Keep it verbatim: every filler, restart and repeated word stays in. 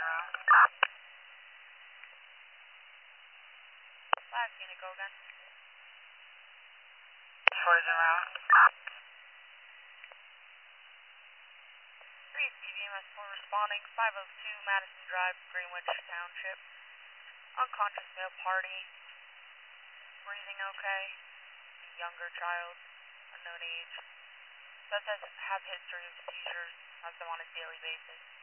zero. five, can it go again? four zero. three, C V M S four responding, five oh two Madison Drive, Greenwich Township. Unconscious male party, breathing okay, younger child, unknown age. Does have history of seizures, has them on a daily basis.